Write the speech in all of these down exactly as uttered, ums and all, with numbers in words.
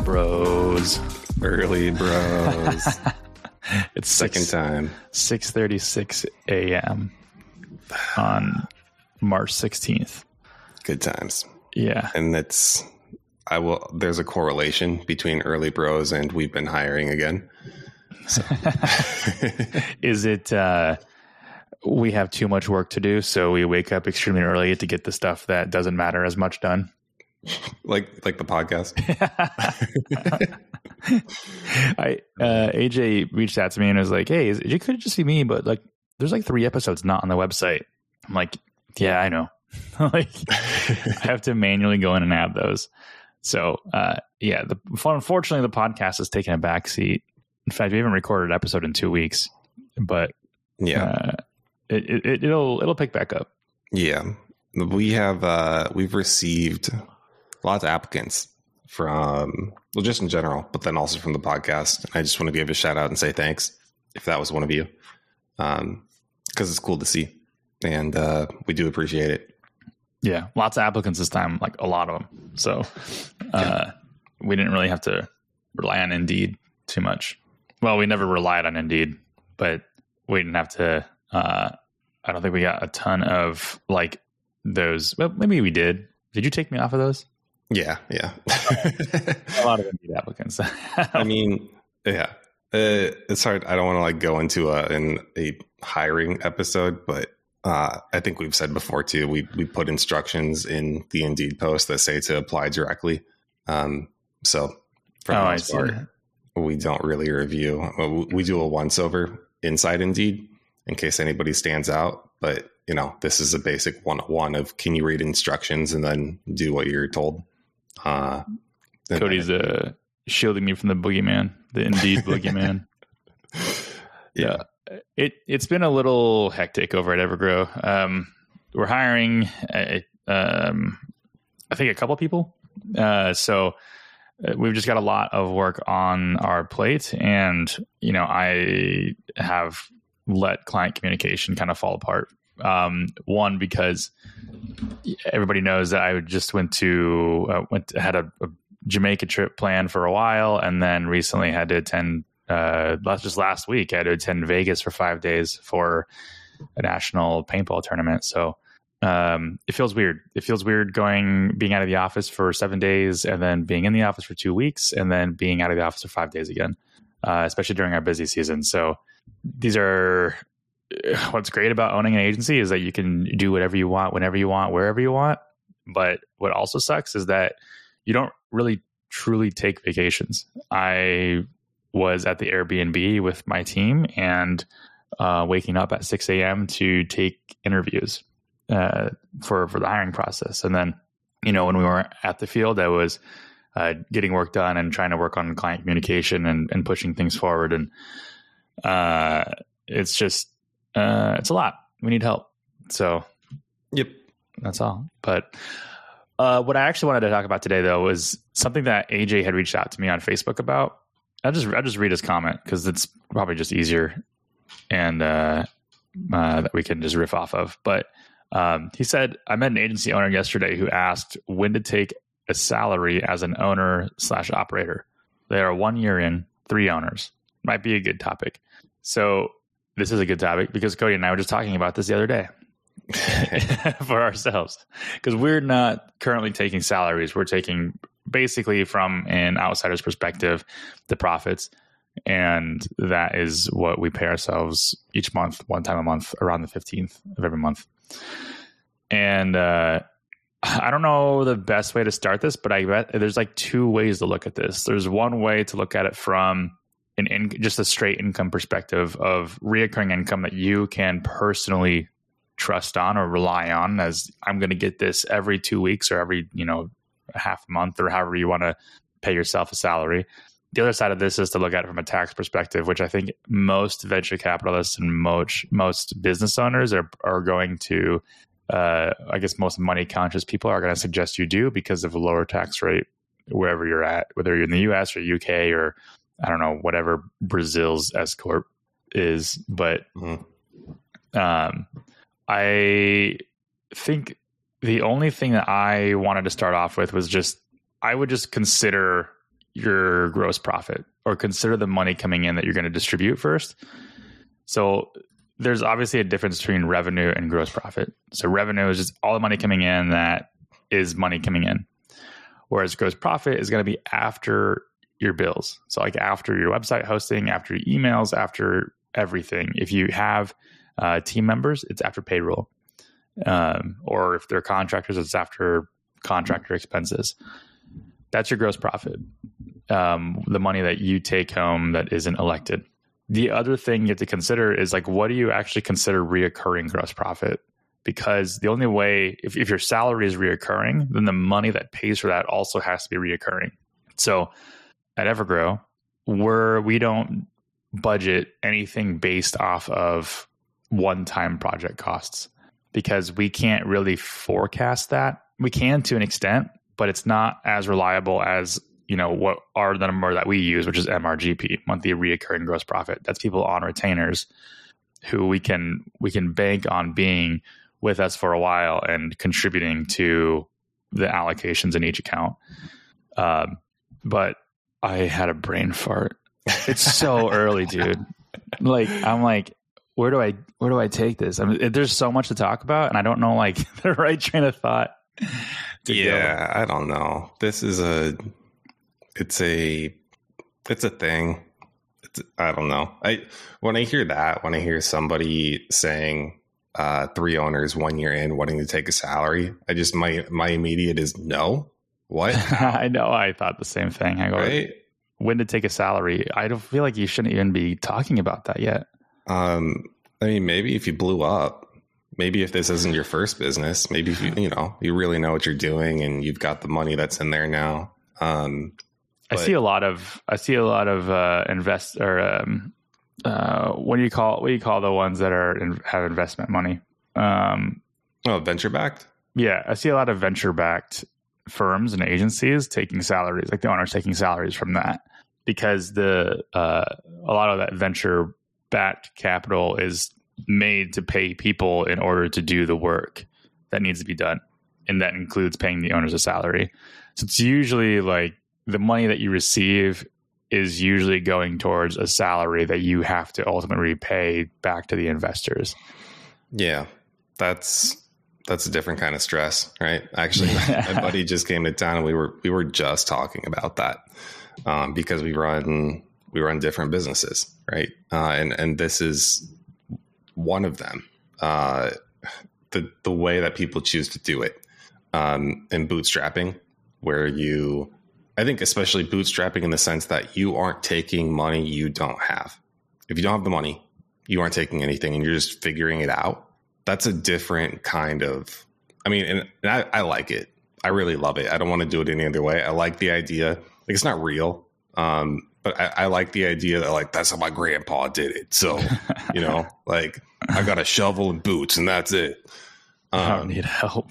bros. Early bros. It's second six, time. six thirty-six a.m. on March sixteenth. Good times. Yeah. And it's, I will, there's a correlation between early bros and we've been hiring again. So. Is it, uh, we have too much work to do, so we wake up extremely early to get the stuff that doesn't matter as much done? Like, like the podcast. I uh, A J reached out to me and was like, "Hey, it could just be me, but like, there's like three episodes not on the website." I'm like, "Yeah, I know." Like, I have to manually go in and add those. So, uh, yeah, the unfortunately the podcast has taken a back seat. In fact, we haven't recorded an episode in two weeks, but yeah, uh, it, it it'll it'll pick back up. Yeah, we have uh, we've received lots of applicants from, well, just in general, but then also from the podcast. I just want to give a shout out and say thanks if that was one of you, um, because it's cool to see, and uh, we do appreciate it. Yeah, lots of applicants this time, like a lot of them. So uh, yeah. We didn't really have to rely on Indeed too much. Well, we never relied on Indeed, but we didn't have to. Uh, I don't think we got a ton of like those. Well, maybe we did. Did you take me off of those? Yeah, yeah. A lot of Indeed applicants. I mean, yeah, uh, it's hard. I don't want to like go into a in a hiring episode, but uh, I think we've said before too. We we put instructions in the Indeed post that say to apply directly. Um, so for the oh, most part, we don't really review. We do a once over inside Indeed in case anybody stands out, but you know, this is a basic one one of can you read instructions and then do what you're told. Uh, Cody's uh, shielding me from the boogeyman, the Indeed boogeyman. Yeah. yeah. It, it's been a little hectic over at Evergrow. Um, we're hiring, a, um, I think, a couple people. Uh, so we've just got a lot of work on our plate. And, you know, I have let client communication kind of fall apart. Um, one, because everybody knows that I just went to, uh, went to, had a, a Jamaica trip planned for a while. And then recently had to attend, uh, just last week, I had to attend Vegas for five days for a national paintball tournament. So, um, it feels weird. It feels weird going, being out of the office for seven days and then being in the office for two weeks and then being out of the office for five days again, uh, especially during our busy season. So these are, what's great about owning an agency is that you can do whatever you want, whenever you want, wherever you want. But what also sucks is that you don't really truly take vacations. I was at the Airbnb with my team and uh, waking up at six a.m. to take interviews uh, for, for the hiring process. And then, you know, when we were at the field, I was uh, getting work done and trying to work on client communication and, and pushing things forward. And uh, it's just, Uh, it's a lot. We need help. So, yep, that's all. But uh, what I actually wanted to talk about today, though, was something that A J had reached out to me on Facebook about. I'll just I'll just read his comment because it's probably just easier and uh, uh, that we can just riff off of. But um, he said, I met an agency owner yesterday who asked when to take a salary as an owner slash operator. They are one year in, three owners. Might be a good topic. So this is a good topic because Cody and I were just talking about this the other day for ourselves because we're not currently taking salaries. We're taking basically from an outsider's perspective, the profits. And that is what we pay ourselves each month, one time a month, around the fifteenth of every month. And uh, I don't know the best way to start this, but I bet there's like two ways to look at this. There's one way to look at it from an in, just a straight income perspective of reoccurring income that you can personally trust on or rely on as I'm going to get this every two weeks or every, you know, half a month or however you want to pay yourself a salary. The other side of this is to look at it from a tax perspective, which I think most venture capitalists and most, most business owners are, are going to, uh, I guess most money conscious people are going to suggest you do because of a lower tax rate wherever you're at, whether you're in the U S or U K or I don't know, whatever Brazil's S corp is. But mm-hmm. um, I think the only thing that I wanted to start off with was just, I would just consider your gross profit, or consider the money coming in that you're going to distribute first. So there's obviously a difference between revenue and gross profit. So revenue is just all the money coming in that is money coming in. Whereas gross profit is going to be after your bills. So like after your website hosting, after your emails, after everything. If you have uh, team members, it's after payroll. Um, or if they're contractors, it's after contractor expenses. That's your gross profit. Um, the money that you take home that isn't elected. The other thing you have to consider is like, what do you actually consider reoccurring gross profit? Because the only way, if, if your salary is reoccurring, then the money that pays for that also has to be reoccurring. So at Evergrow, we're, we don't budget anything based off of one-time project costs because we can't really forecast that. We can to an extent, but it's not as reliable as, you know, what are the number that we use, which is M R G P, monthly reoccurring gross profit. That's people on retainers who we can we can bank on being with us for a while and contributing to the allocations in each account. Um, but I had a brain fart. It's so early, dude. Like, I'm like, where do I where do I take this? I mean, there's so much to talk about, and I don't know like the right train of thought. Yeah, go. I don't know. This is a, it's a, it's a thing. It's, I don't know. I when I hear that, when I hear somebody saying uh, three owners one year in wanting to take a salary, I just my my immediate is no. What? I know. I thought the same thing. I go, right? When to take a salary? I don't feel like you shouldn't even be talking about that yet. Um, I mean, maybe if you blew up, maybe if this isn't your first business, maybe if you, you know, you really know what you're doing and you've got the money that's in there now. Um, I see a lot of, I see a lot of, uh, invest or, um, uh, what do you call, what do you call the ones that are, in, have investment money? Um, oh, venture backed. Yeah. I see a lot of venture backed firms and agencies taking salaries, like the owners taking salaries from that, because the, uh, a lot of that venture backed capital is made to pay people in order to do the work that needs to be done. And that includes paying the owners a salary. So it's usually like the money that you receive is usually going towards a salary that you have to ultimately repay back to the investors. Yeah, that's that's a different kind of stress, right? Actually, my buddy just came to town and we were we were just talking about that um, because we run we run different businesses, right? Uh, and and this is one of them. Uh, the the way that people choose to do it um, in bootstrapping, where you, I think especially bootstrapping in the sense that you aren't taking money you don't have. If you don't have the money, you aren't taking anything and you're just figuring it out. That's a different kind of, I mean, and, and I, I like it. I really love it. I don't want to do it any other way. I like the idea. Like, it's not real. Um, but I, I like the idea that like, that's how my grandpa did it. So, you know, like I got a shovel and boots and that's it. Um, I don't need help.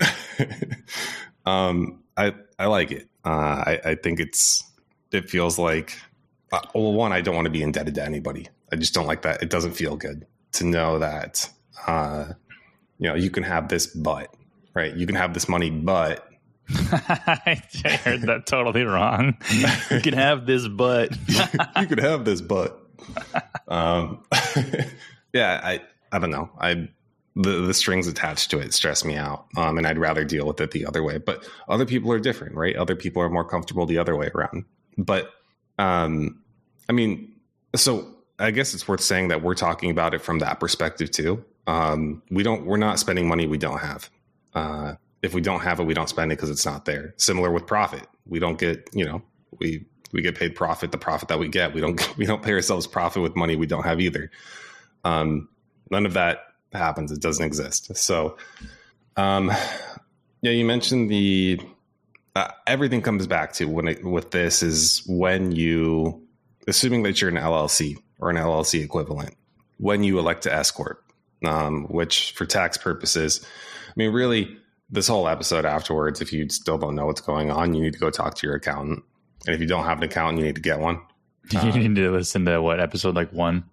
um, I, I like it. Uh, I, I think it's, it feels like, uh, well, one, I don't want to be indebted to anybody. I just don't like that. It doesn't feel good to know that, uh, you know, you can have this, but, right. You can have this money, but. I heard that totally wrong. You can have this, but. You could have this, but. Um, yeah, I, I don't know. I, the, the strings attached to it stress me out. Um, and I'd rather deal with it the other way, but other people are different, right? Other people are more comfortable the other way around. But, um, I mean, so I guess it's worth saying that we're talking about it from that perspective too. Um, we don't, we're not spending money we don't have. Uh, if we don't have it, we don't spend it because it's not there. Similar with profit. We don't get, you know, we, we get paid profit, the profit that we get. We don't, we don't pay ourselves profit with money we don't have either. Um, none of that happens. It doesn't exist. So, um, yeah, you mentioned the, uh, everything comes back to when it, with this is when you, assuming that you're an L L C or an L L C equivalent, when you elect to S corp, um, which for tax purposes, I mean, really this whole episode afterwards, if you still don't know what's going on, you need to go talk to your accountant. And if you don't have an accountant, you need to get one. You uh, need to listen to what episode, like one.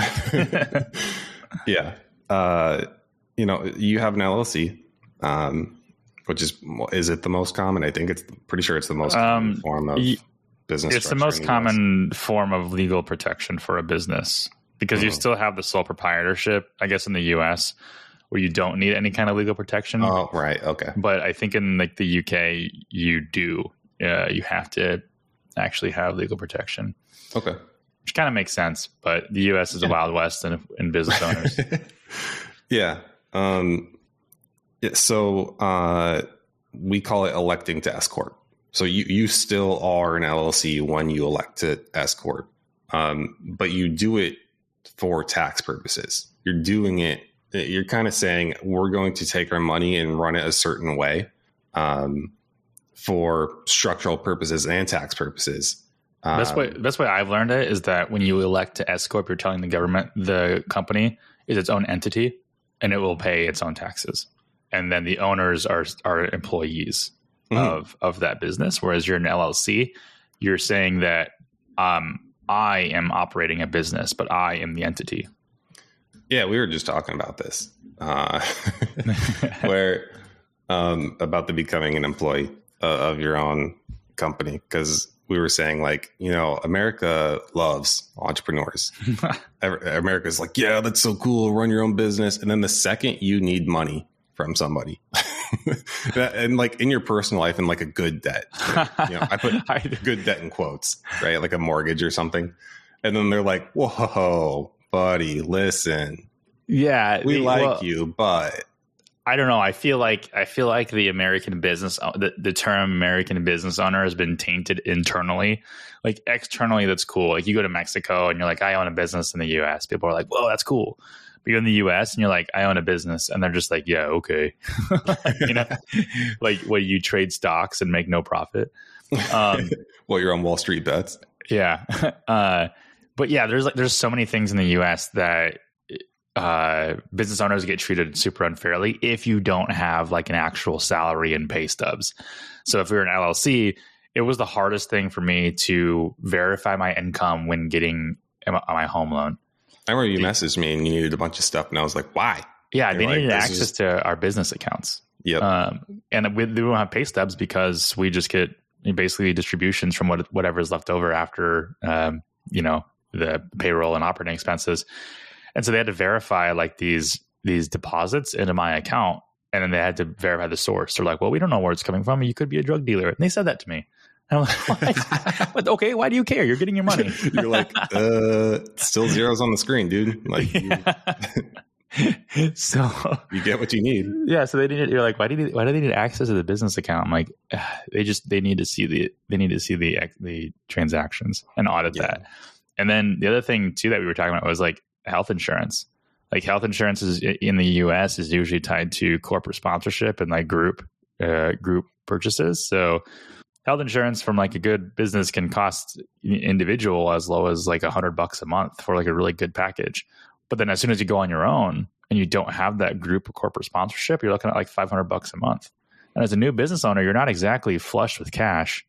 Yeah. Uh, you know, you have an L L C, um, which is, is it the most common? I think it's pretty sure it's the most common um, form of. Y- business. It's the most the common form of legal protection for a business because mm-hmm. you still have the sole proprietorship, I guess, in the U S where you don't need any kind of legal protection. Oh, right. Okay. But I think in like the U K, you do. Uh, you have to actually have legal protection. Okay. Which kind of makes sense, but the U S is yeah. a wild west in, in business owners. yeah. Um, yeah. So uh, we call it electing to S corp. So you, you still are an L L C when you elect to S corp, um, but you do it for tax purposes. You're doing it. You're kind of saying we're going to take our money and run it a certain way um, for structural purposes and tax purposes. Um, best way, best way I've learned it is that when you elect to S corp, you're telling the government the company is its own entity and it will pay its own taxes, and then the owners are are employees. Mm-hmm. of of that business, whereas you're an L L C, you're saying that um, I am operating a business, but I am the entity. Yeah, we were just talking about this, uh, where um, about the becoming an employee uh, of your own company, because we were saying like, you know, America loves entrepreneurs. America's like, yeah, that's so cool, run your own business, and then the second you need money from somebody. And like in your personal life and like a good debt, you know, I put good debt in quotes, right? Like a mortgage or something. And then they're like, whoa, buddy, listen. Yeah. We the, like well, you, but I don't know. I feel like, I feel like the American business, the, the term American business owner has been tainted internally. Like externally, that's cool. Like you go to Mexico and you're like, I own a business in the U S. People are like, whoa, that's cool. But you're in the U S and you're like, I own a business. And they're just like, yeah, okay. You know, like what, you trade stocks and make no profit. Um, well, you're on Wall Street bets. Yeah. Uh, but yeah, there's like, there's so many things in the U S that uh, business owners get treated super unfairly if you don't have like an actual salary and pay stubs. So if you're an L L C, it was the hardest thing for me to verify my income when getting my home loan. I remember you messaged me and you needed a bunch of stuff, and I was like, why? Yeah, and they needed like, access is... to our business accounts. Yep. Um, and we, we don't have pay stubs because we just get basically distributions from what whatever is left over after, um, you know, the payroll and operating expenses. And so they had to verify like these these deposits into my account, and then they had to verify the source. They're like, well, we don't know where it's coming from. You could be a drug dealer. And they said that to me. And I'm like, what? Okay, why do you care? You're getting your money. You're like, uh, still zeros on the screen, dude. Like, you, so you get what you need. Yeah. So they needed. You're like, why do you, why do they need access to the business account? I'm like, they just they need to see the they need to see the the transactions and audit yeah. that. And then the other thing too that we were talking about was like health insurance. Like health insurance is in the U S is usually tied to corporate sponsorship and like group uh, group purchases. So health insurance from like a good business can cost individual as low as like a hundred bucks a month for like a really good package. But then as soon as you go on your own and you don't have that group of corporate sponsorship, you're looking at like five hundred bucks a month. And as a new business owner, you're not exactly flush with cash.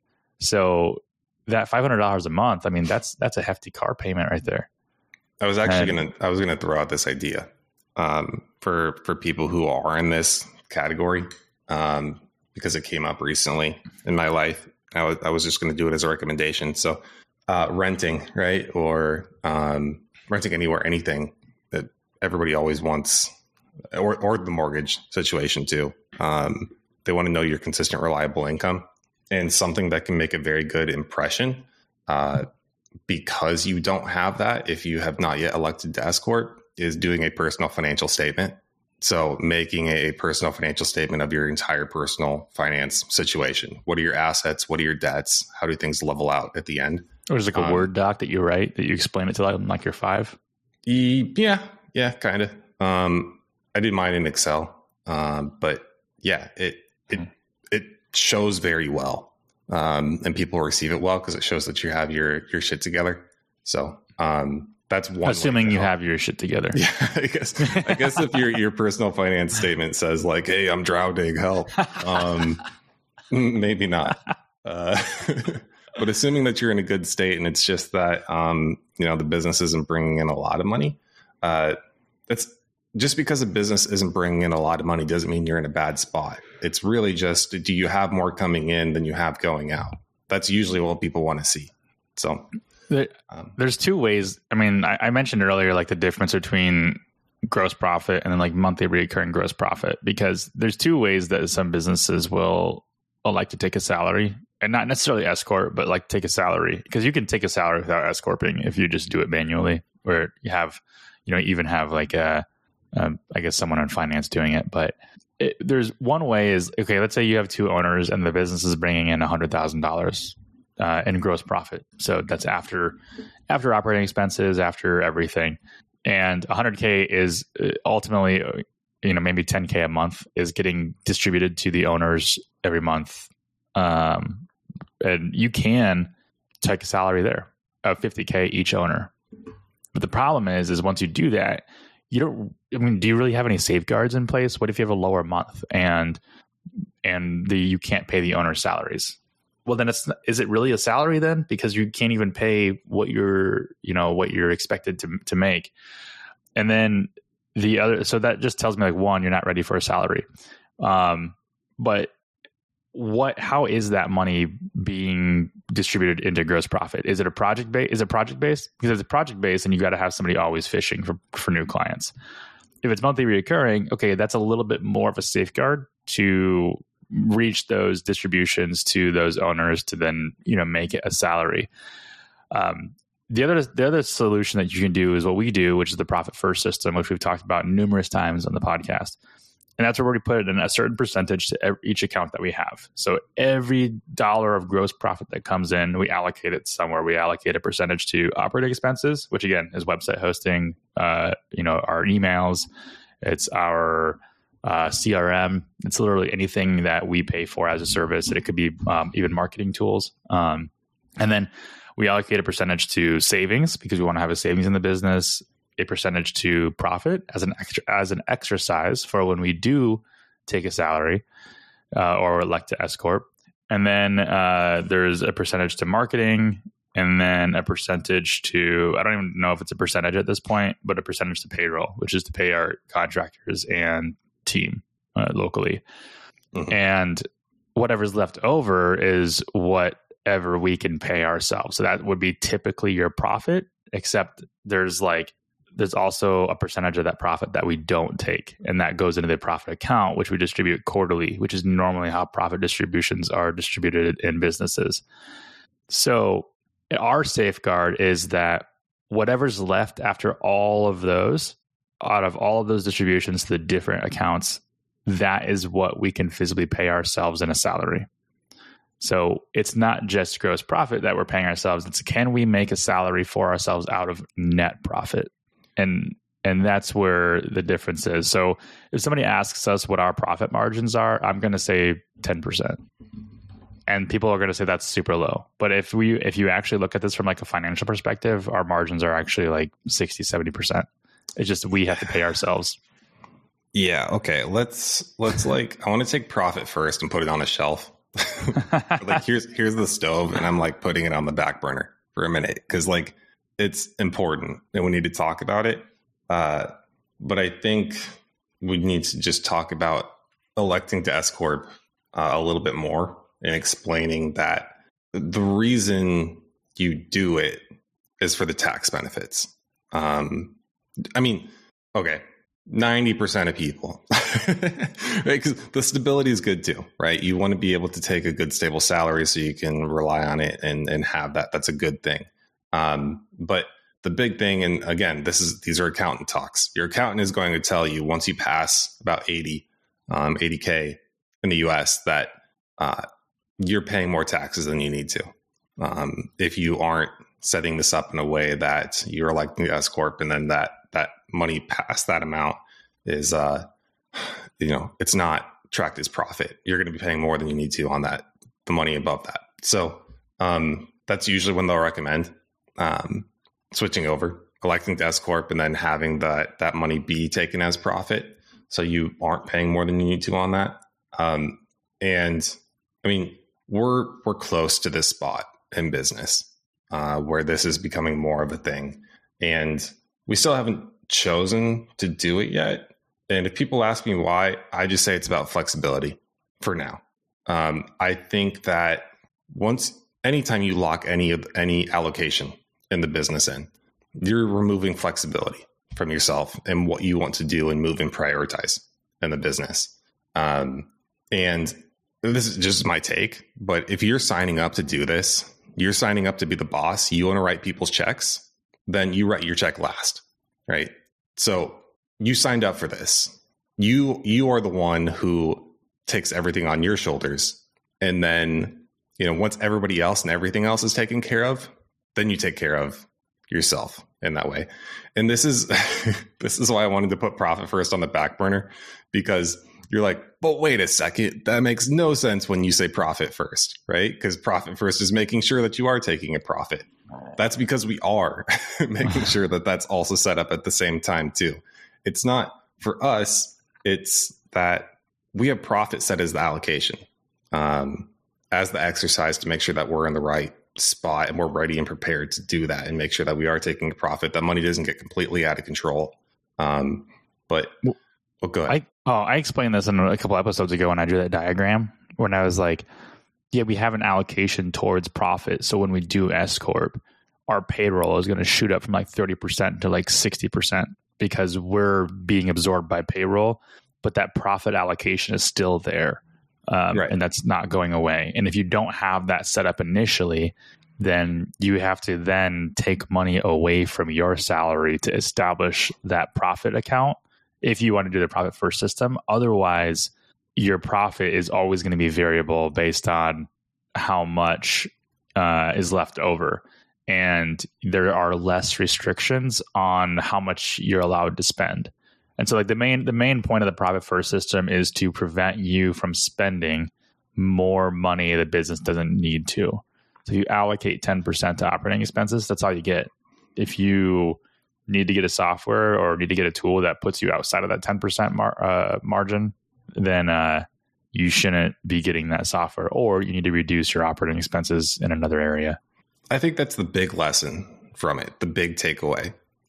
So that five hundred dollars a month, I mean, that's, that's a hefty car payment right there. I was actually going to, I was going to throw out this idea um, for, for people who are in this category. Um, because it came up recently in my life. I was, I was just going to do it as a recommendation. So uh, renting, right? Or um, renting anywhere, anything that everybody always wants, or, or the mortgage situation too. Um, they want to know your consistent, reliable income, and something that can make a very good impression uh, because you don't have that. If you have not yet elected to S corp, is doing a personal financial statement. So making a personal financial statement of your entire personal finance situation. What are your assets? What are your debts? How do things level out at the end? Or is it like a um, Word doc that you write that you explain it to like, like you're five? Yeah, yeah, kind of. Um, I did mine in Excel, um, but yeah, it it it shows very well, um, and people receive it well because it shows that you have your your shit together. So. Um, That's one. Assuming you have your shit together. Yeah, I guess. I guess if your your personal finance statement says like, "Hey, I'm drowning, help," um, maybe not. Uh, but assuming that you're in a good state and it's just that um, you know the business isn't bringing in a lot of money, uh, that's just because a business isn't bringing in a lot of money doesn't mean you're in a bad spot. It's really just, do you have more coming in than you have going out? that's usually what people want to see. So there, um, there's two ways. I mean, I, I mentioned earlier, like the difference between gross profit and then like monthly recurring gross profit, because there's two ways that some businesses will, will like to take a salary, and not necessarily S corp, but like take a salary, because you can take a salary without S corping if you just do it manually, where you have, you know, even have like a, um, I guess someone in finance doing it. But it, there's one way is, okay, let's say you have two owners and the business is bringing in a hundred thousand dollars uh, in gross profit. So that's after, after operating expenses, after everything. And one hundred K is ultimately, you know, maybe ten K a month is getting distributed to the owners every month. Um, and you can take a salary there of fifty K each owner. But the problem is, is once you do that, you don't, I mean, do you really have any safeguards in place? What if you have a lower month and, and the, you can't pay the owner's salaries? Well, then it's, is it really a salary then? Because you can't even pay what you're, you know, what you're expected to to make. And then the other, so that just tells me like, one, you're not ready for a salary. Um, but what, how is that money being distributed into gross profit? Is it a project base? Is it project based? Because it's a project based and you got to have somebody always fishing for, for new clients. If it's monthly recurring, okay, that's a little bit more of a safeguard to reach those distributions to those owners to then, you know, make it a salary. Um, the other, the other solution that you can do is what we do, which is the profit first system, which we've talked about numerous times on the podcast. And that's where we put in a certain percentage to every, each account that we have. So every dollar of gross profit that comes in, we allocate it somewhere. We allocate a percentage to operating expenses, which again is website hosting, uh, you know, our emails, it's our Uh, C R M. It's literally anything that we pay for as a service. And it could be um, even marketing tools. Um, and then we allocate a percentage to savings because we want to have a savings in the business, a percentage to profit as an extra, as an exercise for when we do take a salary uh, or elect to S corp. And then uh, there's a percentage to marketing, and then a percentage to, I don't even know if it's a percentage at this point, but a percentage to payroll, which is to pay our contractors and team uh, locally. Mm-hmm. And whatever's left over is whatever we can pay ourselves. So that would be typically your profit, except there's like, there's also a percentage of that profit that we don't take. And that goes into the profit account, which we distribute quarterly, which is normally how profit distributions are distributed in businesses. So our safeguard is that whatever's left after all of those, out of all of those distributions to the different accounts, that is what we can physically pay ourselves in a salary. So it's not just gross profit that we're paying ourselves. It's can we make a salary for ourselves out of net profit? And and that's where the difference is. So if somebody asks us what our profit margins are, I'm going to say ten percent. And people are going to say that's super low. But if we if you actually look at this from like a financial perspective, our margins are actually like sixty, seventy percent. It's just we have to pay ourselves. Yeah. Okay. Let's let's like I want to take profit first and put it on a shelf. Like here's here's the stove, and I'm like putting it on the back burner for a minute because like it's important and we need to talk about it. Uh, but I think we need to just talk about electing to S corp uh, a little bit more and explaining that the reason you do it is for the tax benefits. Um, I mean, okay, ninety percent of people, right? Because the stability is good too, right? You want to be able to take a good stable salary so you can rely on it and, and have that. That's a good thing. Um, but the big thing, and again, this is these are accountant talks. Your accountant is going to tell you once you pass about eighty, um, eighty K in the U S that uh, you're paying more taxes than you need to. Um, if you aren't setting this up in a way that you're electing the S corp, and then that that money past that amount is, uh, you know, it's not tracked as profit. You're going to be paying more than you need to on that, the money above that. So um, that's usually when they'll recommend um, switching over, electing to S corp, and then having that that money be taken as profit, so you aren't paying more than you need to on that. Um, and I mean, we're we're close to this spot in business uh, where this is becoming more of a thing, and we still haven't chosen to do it yet. And if people ask me why, I just say it's about flexibility for now. Um, I think that once, anytime you lock any of any allocation in the business in, you're removing flexibility from yourself and what you want to do and move and prioritize in the business. Um, and this is just my take, but if you're signing up to do this, you're signing up to be the boss, you want to write people's checks, then you write your check last, right? So you signed up for this. You, you are the one who takes everything on your shoulders. And then, you know, once everybody else and everything else is taken care of, then you take care of yourself in that way. And this is, this is why I wanted to put profit first on the back burner, because you're like, but wait a second, that makes no sense when you say profit first, right? Because profit first is making sure that you are taking a profit. That's because we are making sure that that's also set up at the same time too. It's not for us. It's that we have profit set as the allocation, um, as the exercise to make sure that we're in the right spot and we're ready and prepared to do that and make sure that we are taking a profit, that money doesn't get completely out of control. Um, but well, go ahead. I, oh, I explained this in a couple episodes ago when I drew that diagram, when I was like, yeah, we have an allocation towards profit. So when we do S Corp, our payroll is going to shoot up from like thirty percent to like sixty percent because we're being absorbed by payroll, but that profit allocation is still there. Um, right. And that's not going away. And if you don't have that set up initially, then you have to then take money away from your salary to establish that profit account if you want to do the profit first system. Otherwise, your profit is always going to be variable based on how much uh, is left over. And there are less restrictions on how much you're allowed to spend. And so like the main the main point of the profit first system is to prevent you from spending more money the business doesn't need to. So you allocate ten percent to operating expenses, that's all you get. If you need to get a software or need to get a tool that puts you outside of that ten percent mar- uh, margin, then uh, you shouldn't be getting that software, or you need to reduce your operating expenses in another area. I think that's the big lesson from it, the big takeaway.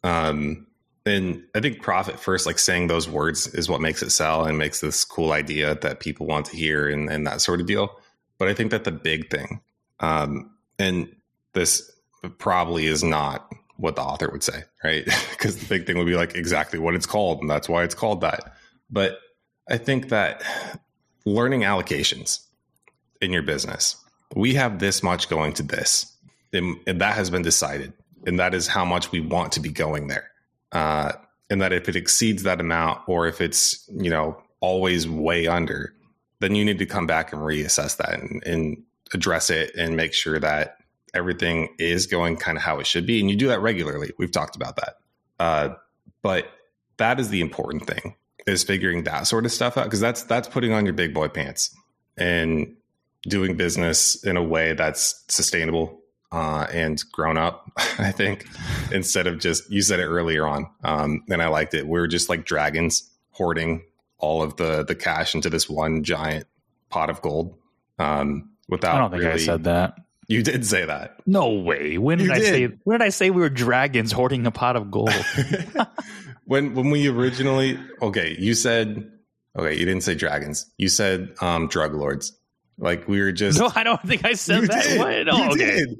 Um, and I think profit first, like saying those words is what makes it sell and makes this cool idea that people want to hear and, and that sort of deal. But I think that the big thing, um, and this probably is not what the author would say, right? Because the big thing would be like exactly what it's called, and that's why it's called that. But I think that learning allocations in your business, we have this much going to this. And that has been decided. And that is how much we want to be going there. Uh, and that if it exceeds that amount, or if it's, you know, always way under, then you need to come back and reassess that and, and address it and make sure that everything is going kind of how it should be. And you do that regularly. We've talked about that. Uh, but that is the important thing, is figuring that sort of stuff out, because that's that's putting on your big boy pants and doing business in a way that's sustainable. Uh, and grown up, I think, instead of just, you said it earlier on, um, and I liked it. We're just like dragons hoarding all of the the cash into this one giant pot of gold. Um, without I don't think really, I said that. You did say that. No way. When did you I did. say? When did I say we were dragons hoarding a pot of gold? when when we originally, okay, you said, okay, you didn't say dragons. You said um, drug lords. Like we were just. No, I don't think I said you that. Did. What? Oh, you okay. Did.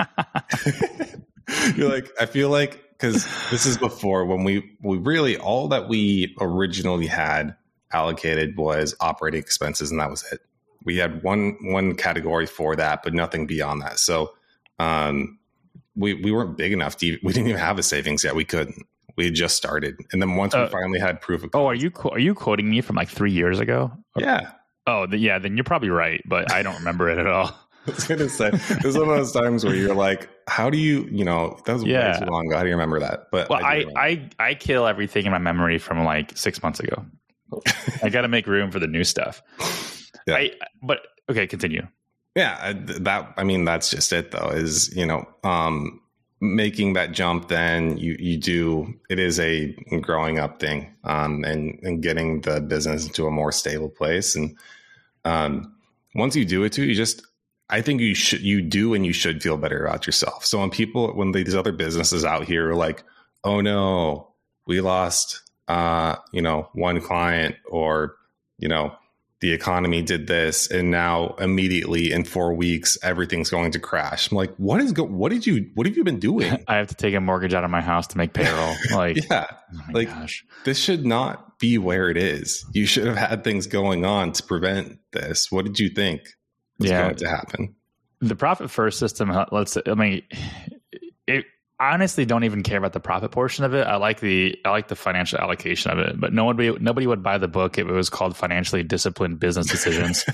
You're like, I feel like, because this is before when we we really all that we originally had allocated was operating expenses, and that was it. We had one one category for that, but nothing beyond that. So um, we we weren't big enough to. We didn't even have a savings yet. We couldn't. We had just started, and then once uh, we finally had proof of. Oh, are you are you quoting me from like three years ago? Yeah. Oh, the, yeah. Then you're probably right, but I don't remember it at all. I was going to say, this is one of those times where you're like, how do you, you know, that was yeah. way too long ago. How do you remember that? But well, I, I, I, I kill everything in my memory from like six months ago. I got to make room for the new stuff. Yeah. I, but okay, continue. Yeah. That, I mean, that's just it though, is, you know, um, making that jump, then you, you do, it is a growing up thing, um, and, and getting the business into a more stable place. And, um, once you do it too, you just, I think you should, you do, and you should feel better about yourself. So when people, when these other businesses out here are like, oh no, we lost, uh, you know, one client, or, you know, the economy did this, and now immediately in four weeks everything's going to crash. I'm like, what is go? What did you? What have you been doing? I have to take a mortgage out of my house to make payroll. Like, yeah, oh my like gosh. This should not be where it is. You should have had things going on to prevent this. What did you think was yeah. going to happen? The profit first system. Let's. I mean, it. I honestly don't even care about the profit portion of it. I like the I like the financial allocation of it, but nobody nobody would buy the book if it was called Financially Disciplined Business Decisions.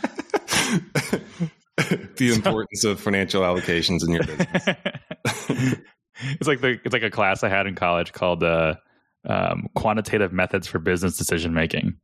The importance of financial allocations in your business. It's like the it's like a class I had in college called uh, um, Quantitative Methods for Business Decision Making.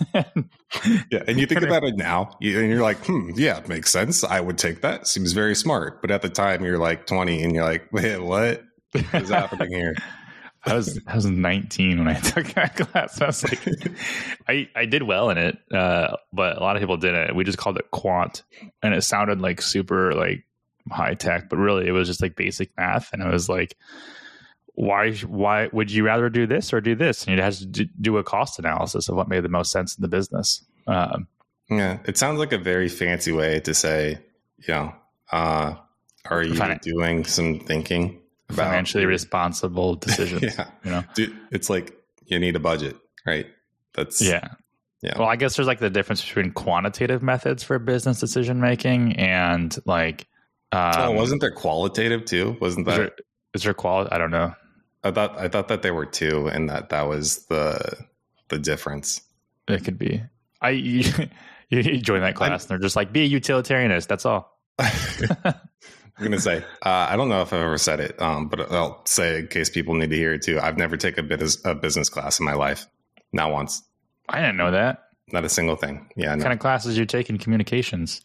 Yeah, and you think about it now, you, and you're like, hmm, yeah, it makes sense. I would take that. Seems very smart. But at the time, you're like twenty, and you're like, wait, what is happening here? I was I was nineteen when I took that class. I was like, I I did well in it, uh, but a lot of people didn't. We just called it quant, and it sounded like super like high tech, but really it was just like basic math. And it was like, why why would you rather do this or do this? And it has to do a cost analysis of what made the most sense in the business. Um, yeah, it sounds like a very fancy way to say, you know, uh, are you fin- doing some thinking about financially responsible decisions? Yeah, you know, Dude, it's like you need a budget, right? That's yeah. Yeah. Well, I guess there's like the difference between quantitative methods for business decision making and like. Um, oh, wasn't there qualitative too? Wasn't that? Is there, is there quality? I don't know. I thought I thought that there were two, and that that was the the difference. It could be. I you, you join that class, I, and they're just like, be a utilitarianist. That's all. I'm gonna say uh, I don't know if I've ever said it, um, but I'll say in case people need to hear it too. I've never taken a, bit a business class in my life, not once. I didn't know that. Not a single thing. Yeah. What no. kind of classes you take in communications?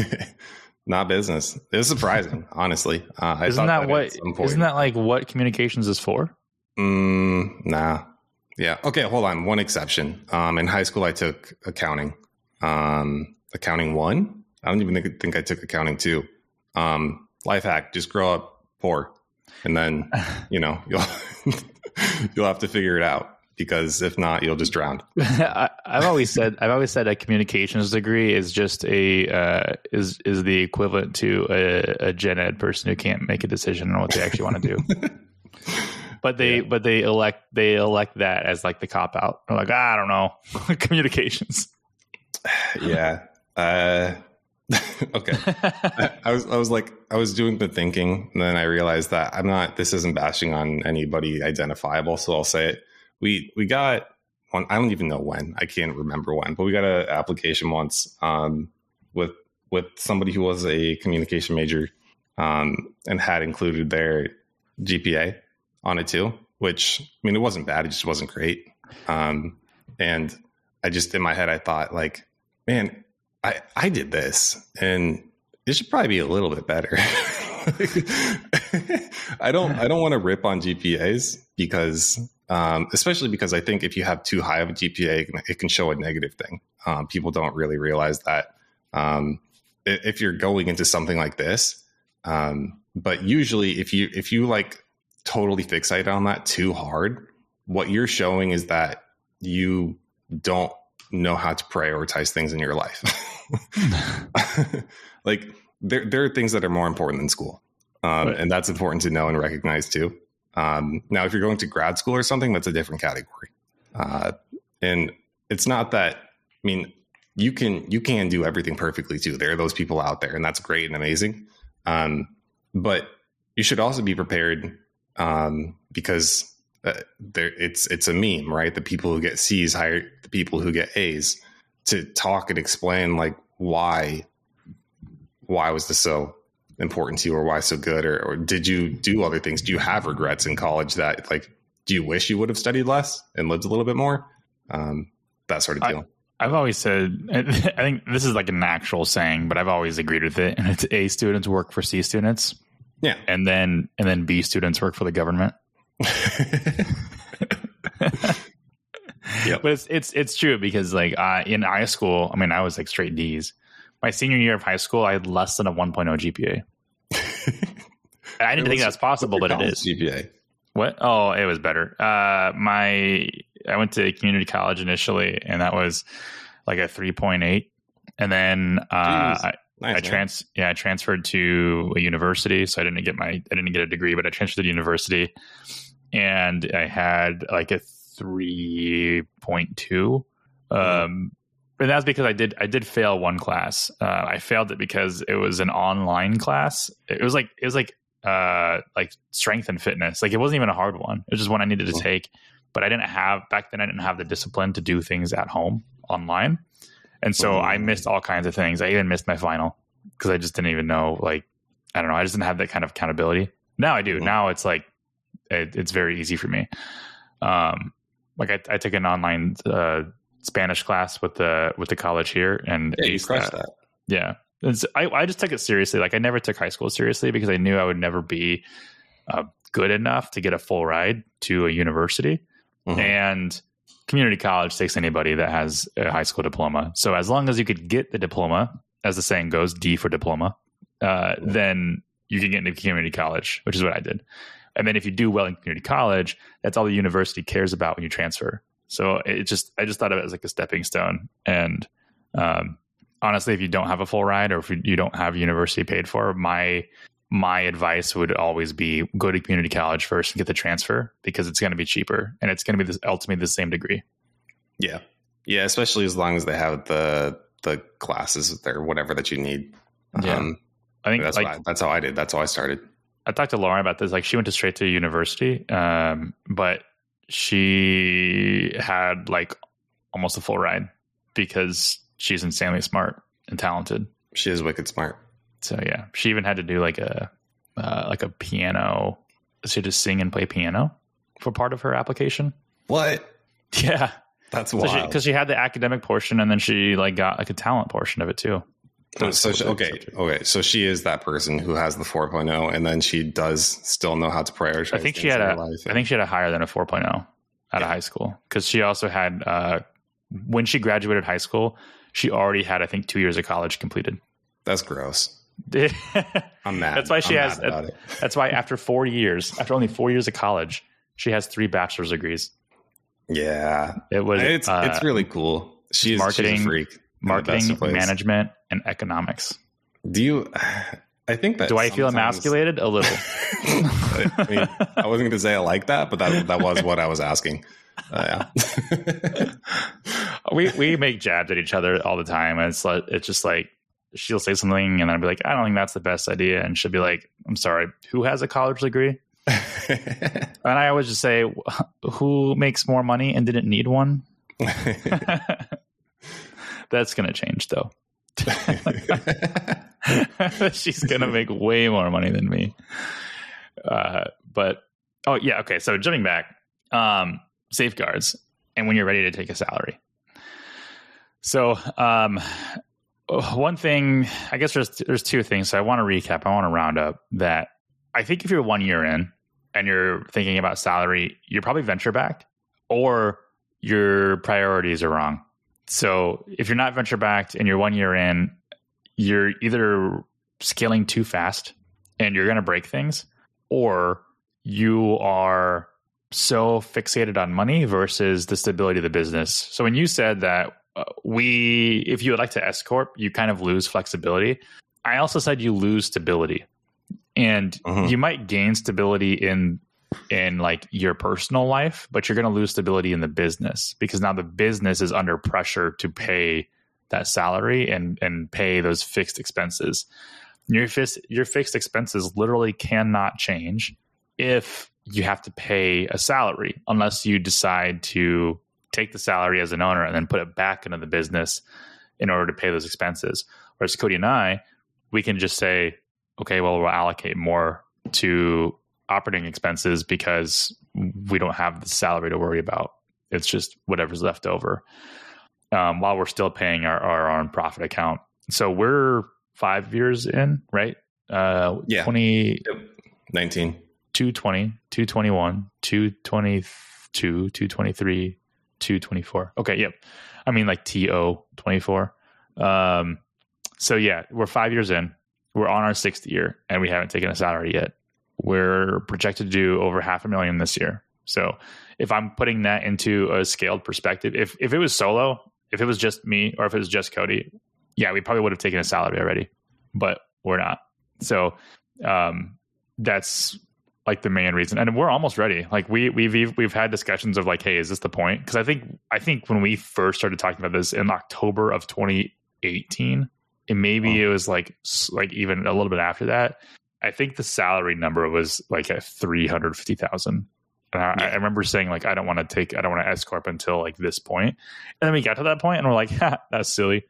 Not business. It was surprising, honestly. Uh, I isn't that, that what? Isn't that like what communications is for? Mm, nah. Yeah. Okay. Hold on. One exception. Um, in high school, I took accounting. Um, accounting one. I don't even think, think I took accounting two. Um, life hack: just grow up poor, and then you know you'll you'll have to figure it out. Because if not, you'll just drown. I, I've always said I've always said a communications degree is just a uh, is is the equivalent to a, a gen ed person who can't make a decision on what they actually want to do. But they yeah. but they elect they elect that as like the cop out. They're like, ah, I don't know, communications. Yeah. Uh, okay. I, I was I was like I was doing the thinking, and then I realized that I'm not. This isn't bashing on anybody identifiable, so I'll say it. We we got one. I don't even know when. I can't remember when, but we got an application once um, with with somebody who was a communication major um, and had included their G P A on it too. Which I mean, it wasn't bad. It just wasn't great. Um, and I just in my head, I thought like, man, I I did this, and it should probably be a little bit better. I don't I don't want to rip on G P As because. Um, especially because I think if you have too high of a G P A, it can show a negative thing. Um, people don't really realize that um, if you're going into something like this. Um, but usually, if you if you like totally fixate on that too hard, what you're showing is that you don't know how to prioritize things in your life. Like there there are things that are more important than school, um, right. And that's important to know and recognize too. Um, now, if you're going to grad school or something, that's a different category. Uh, and it's not that, I mean, you can, you can do everything perfectly too. There are those people out there, and that's great and amazing. Um, but you should also be prepared, um, because uh, there it's, it's a meme, right? The people who get C's hire the people who get A's to talk and explain like why, why was this so important to you, or why so good, or, or did you do other things? Do you have regrets in college that like, do you wish you would have studied less and lived a little bit more? Um, that sort of deal. I, I've always said, I think this is like an actual saying, but I've always agreed with it. And it's A students work for C students. Yeah. And then, and then B students work for the government. Yep. But it's, it's, it's true because like uh, in high school, I mean, I was like straight D's. My senior year of high school, I had less than a one point oh G P A. I didn't think that's possible, but it is. G P A. What? Oh, it was better. Uh, my I went to community college initially, and that was like a three point eight. And then uh, I, nice, I trans yeah I transferred to a university, so I didn't get my I didn't get a degree, but I transferred to university, and I had like a three point two. Um, and that's because I did I did fail one class. Uh, I failed it because it was an online class. It was like it was like uh, like strength and fitness. Like it wasn't even a hard one. It was just one I needed to take, but I didn't have back then. I didn't have the discipline to do things at home online. And so mm. I missed all kinds of things. I even missed my final because I just didn't even know, like, I don't know. I just didn't have that kind of accountability. Now I do. Mm. Now it's like, it, it's very easy for me. Um, like I, I took an online uh, Spanish class with the, with the college here, and yeah, you crushed that. that. Yeah. It's, I, I just took it seriously. Like I never took high school seriously because I knew I would never be uh, good enough to get a full ride to a university. Mm-hmm. And community college takes anybody that has a high school diploma. So as long as you could get the diploma, as the saying goes, D for diploma, uh, then you can get into community college, which is what I did. And then if you do well in community college, that's all the university cares about when you transfer. So it just, I just thought of it as like a stepping stone. And um, honestly, if you don't have a full ride, or if you don't have university paid for, my my advice would always be go to community college first and get the transfer, because it's going to be cheaper and it's going to be this, ultimately the same degree. Yeah. Yeah. Especially as long as they have the, the classes there, whatever that you need. Yeah. Um, I think that's, like, I, that's how I did. That's how I started. I talked to Lauren about this. Like she went to straight to university, um, but she had like almost a full ride because she's insanely smart and talented. She is wicked smart. So yeah, she even had to do like a uh, like a piano. She had to sing and play piano for part of her application. What? Yeah, that's wild. Because she, she had the academic portion, and then she like got like a talent portion of it too. Oh, so she, okay, okay. So she is that person who has the four point oh, and then she does still know how to prioritize. I think she had a. I think she had a higher than a four point oh out yeah. of high school, because she also had uh, when she graduated high school, she already had I think two years of college completed. That's gross. I'm mad. That's why she I'm has. That, that's why after four years, after only four years of college, she has three bachelor's degrees. Yeah, it was. It's uh, it's really cool. She's marketing, she's a freak. Marketing, management, and economics. Do you? I think that. Do I feel emasculated? A little. I mean, I wasn't going to say I like that, but that that was what I was asking. Uh, yeah. we we make jabs at each other all the time, and it's like it's just like. She'll say something and I'll be like, I don't think that's the best idea. And she'll be like, I'm sorry, who has a college degree? And I always just say, who makes more money and didn't need one? That's going to change though. She's going to make way more money than me. Uh, but, oh yeah. Okay. So jumping back, um, safeguards and when you're ready to take a salary. So, um, one thing, I guess there's there's two things. So I want to recap. I want to round up that I think if you're one year in and you're thinking about salary, you're probably venture backed or your priorities are wrong. So if you're not venture backed and you're one year in, you're either scaling too fast and you're going to break things, or you are so fixated on money versus the stability of the business. So when you said that, Uh, we, if you would like to S corp, you kind of lose flexibility. I also said you lose stability, and uh-huh. you might gain stability in, in like your personal life, but you're going to lose stability in the business because now the business is under pressure to pay that salary and, and pay those fixed expenses. Your fixed, your fixed expenses literally cannot change if you have to pay a salary unless you decide to take the salary as an owner and then put it back into the business in order to pay those expenses. Whereas Cody and I, we can just say, okay, well, we'll allocate more to operating expenses because we don't have the salary to worry about. It's just whatever's left over um, while we're still paying our, our own profit account. So we're five years in, right? Uh, yeah. twenty Yep. nineteen. two twenty, two twenty-one, two twenty-two, two twenty-three, two twenty-four. Okay, yep. I mean like T O twenty-four. Um, so yeah, we're five years in. We're on our sixth year, and we haven't taken a salary yet. We're projected to do over half a million this year. So if I'm putting that into a scaled perspective, if if it was solo if it was just me or if it was just Cody, yeah, we probably would have taken a salary already, but we're not. So um, that's like the main reason. And we're almost ready. Like we, we've, we've had discussions of like, hey, is this the point? Cause I think, I think when we first started talking about this in October of twenty eighteen, and maybe oh. it was like, like even a little bit after that, I think the salary number was like at three hundred fifty thousand. And I, yeah. I remember saying like, I don't want to take, I don't want to S corp until like this point. And then we got to that point and we're like, ha, that's silly.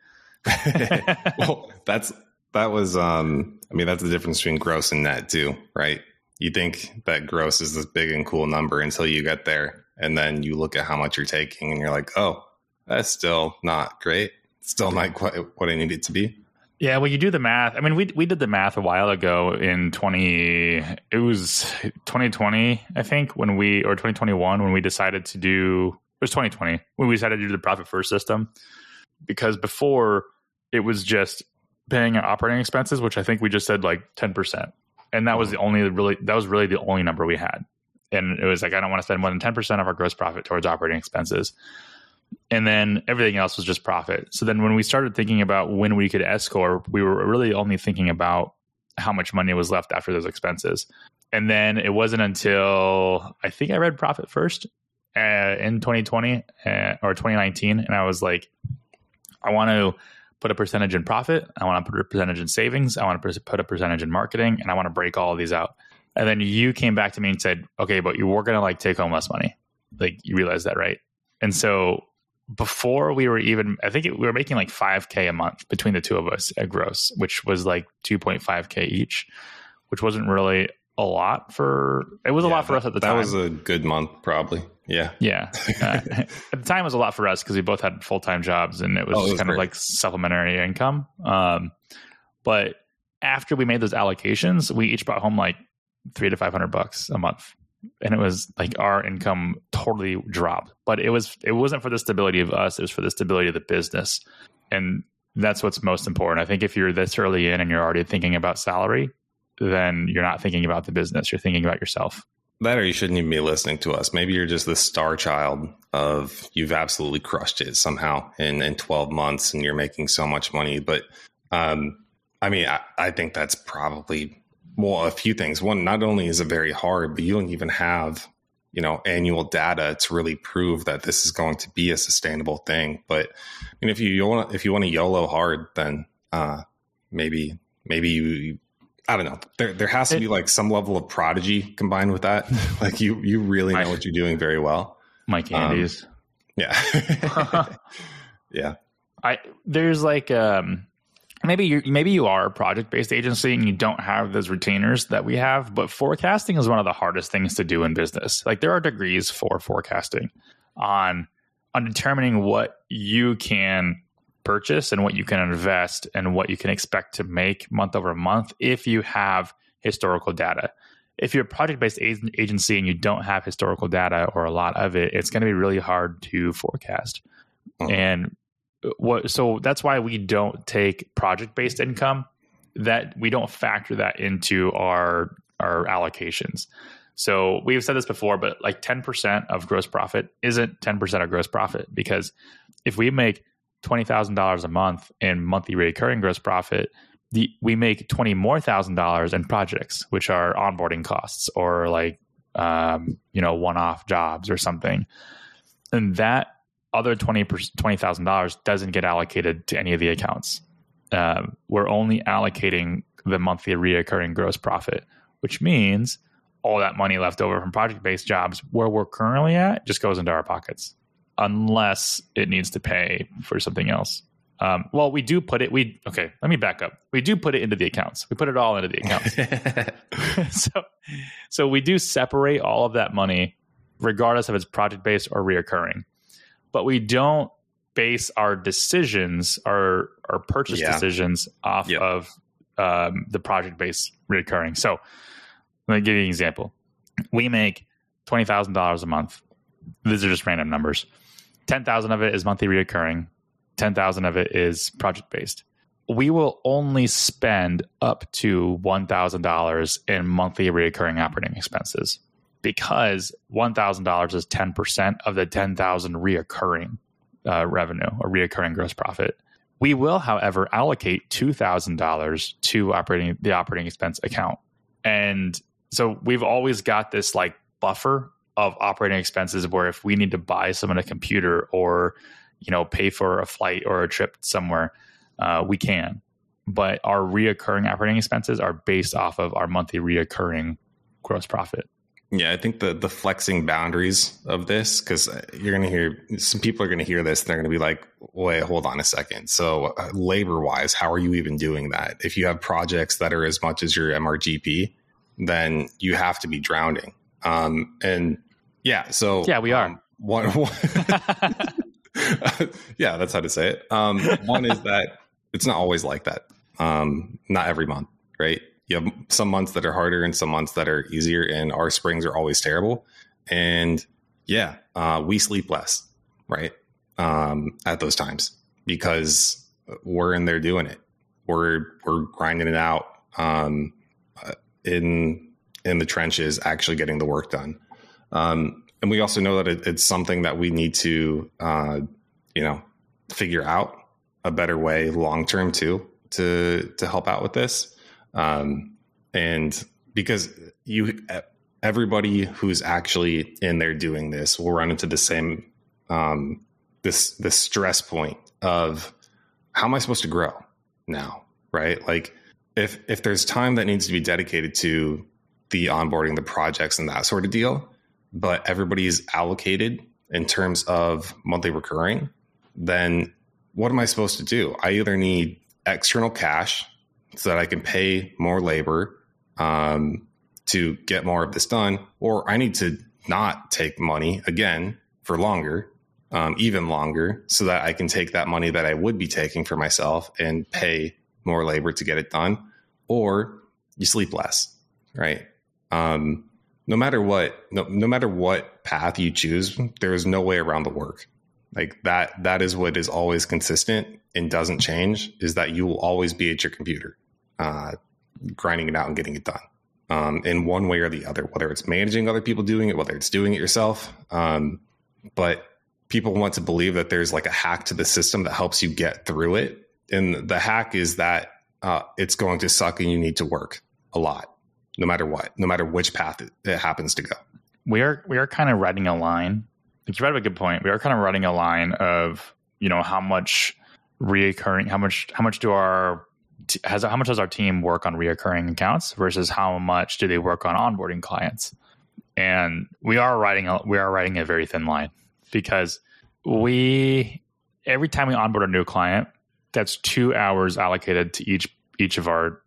Well, that's, that was, um, I mean, that's the difference between gross and net too, right? You think that gross is this big and cool number until you get there. And then you look at how much you're taking and you're like, oh, that's still not great. Still not quite what I need it to be. Yeah, well, you do the math. I mean, we we did the math a while ago in twenty. It was twenty twenty, I think, when we or twenty twenty-one when we decided to do. It was twenty twenty when we decided to do the profit first system, because before it was just paying our operating expenses, which I think we just said like ten percent, and that was the only really that was really the only number we had, and it was like I don't want to spend more than ten percent of our gross profit towards operating expenses. And then everything else was just profit. So then when we started thinking about when we could S corp, we were really only thinking about how much money was left after those expenses. And then it wasn't until I think I read Profit First uh, in twenty twenty uh, or twenty nineteen. And I was like, I want to put a percentage in profit. I want to put a percentage in savings. I want to put a percentage in marketing. And I want to break all of these out. And then you came back to me and said, okay, but you were going to like take home less money. Like you realize that, right? And so before we were even, I think it, we were making like five K a month between the two of us at gross, which was like two point five K each, which wasn't really a lot for, it was yeah, a lot for that, us at the that time. That was a good month, probably. Yeah. Yeah. Uh, at the time it was a lot for us because we both had full-time jobs and it was, oh, it was kind great. of like supplementary income. Um, but after we made those allocations, we each brought home like three to five hundred bucks a month. And it was like our income totally dropped, but it was, it wasn't for the stability of us. It was for the stability of the business. And that's what's most important. I think if you're this early in and you're already thinking about salary, then you're not thinking about the business. You're thinking about yourself. That or you shouldn't even be listening to us. Maybe you're just the star child of you've absolutely crushed it somehow in, in twelve months and you're making so much money. But um, I mean, I, I think that's probably well, a few things. One, not only is it very hard, but you don't even have, you know, annual data to really prove that this is going to be a sustainable thing. But I mean, if you, you want, if you want to YOLO hard, then uh, maybe, maybe you, I don't know. There, there has to be like some level of prodigy combined with that. Like you, you really know what you're doing very well. Mike Andes. Um, yeah. Yeah. I, there's like, um, Maybe you maybe you are a project-based agency and you don't have those retainers that we have, but forecasting is one of the hardest things to do in business. Like there are degrees for forecasting on on determining what you can purchase and what you can invest and what you can expect to make month over month if you have historical data. If you're a project-based agency and you don't have historical data or a lot of it, it's going to be really hard to forecast. Mm-hmm. And What, so that's why we don't take project-based income. That we don't factor that into our our allocations. So we've said this before, but like ten percent of gross profit isn't ten percent of gross profit, because if we make twenty thousand dollars a month in monthly recurring gross profit, the we make twenty more thousand dollars in projects, which are onboarding costs or like um, you know one-off jobs or something, and that other twenty thousand dollars doesn't get allocated to any of the accounts. Uh, we're only allocating the monthly reoccurring gross profit, which means all that money left over from project-based jobs where we're currently at just goes into our pockets, unless it needs to pay for something else. Um, well, we do put it, we, okay, let me back up. We do put it into the accounts. We put it all into the accounts. so, so we do separate all of that money, regardless if it's project-based or reoccurring. But we don't base our decisions, our our purchase yeah. decisions off yep. of um, the project-based recurring. So let me give you an example. We make twenty thousand dollars a month. These are just random numbers. ten thousand dollars of it is monthly recurring. ten thousand dollars of it is project-based. We will only spend up to one thousand dollars in monthly recurring operating expenses, because one thousand dollars is ten percent of the ten thousand dollars reoccurring uh, revenue or reoccurring gross profit. We will, however, allocate two thousand dollars to operating the operating expense account. And so we've always got this like buffer of operating expenses where if we need to buy someone a computer or, you know, pay for a flight or a trip somewhere, uh, we can. But our reoccurring operating expenses are based off of our monthly reoccurring gross profit. Yeah, I think the the flexing boundaries of this, because you're going to hear, some people are going to hear this and they're going to be like, wait, hold on a second. So uh, labor wise, how are you even doing that? If you have projects that are as much as your M R G P, then you have to be drowning. Um, and yeah, so yeah, we are. Um, one, one yeah, that's how to say it. Um, one is that it's not always like that. Um, not every month, right? You have some months that are harder and some months that are easier, and our springs are always terrible. And yeah, uh, we sleep less, right? Um, at those times because we're in there doing it. We're we're grinding it out um, in in the trenches, actually getting the work done. Um, and we also know that it, it's something that we need to, uh, you know, figure out a better way long term too to to help out with this. Um, and because you, everybody who's actually in there doing this will run into the same, um, this, this stress point of how am I supposed to grow now? Right. Like if, if there's time that needs to be dedicated to the onboarding, the projects and that sort of deal, but everybody is allocated in terms of monthly recurring, then what am I supposed to do? I either need external cash so that I can pay more labor um, to get more of this done, or I need to not take money again for longer, um, even longer, so that I can take that money that I would be taking for myself and pay more labor to get it done, or you sleep less, right? Um, no matter what, no, no matter what path you choose, there is no way around the work. Like that, that is what is always consistent and doesn't change, is that you will always be at your computer, uh, grinding it out and getting it done, um, in one way or the other, whether it's managing other people doing it, whether it's doing it yourself. Um, but people want to believe that there's like a hack to the system that helps you get through it. And the hack is that, uh, it's going to suck and you need to work a lot, no matter what, no matter which path it, it happens to go. We are, we are kind of riding a line. You brought up a good point. We are kind of running a line of, you know, how much reoccurring, how much, how much do our, has, how much does our team work on reoccurring accounts versus how much do they work on onboarding clients? And we are riding, a, we are riding a very thin line because we, every time we onboard a new client, that's two hours allocated to each, each of our,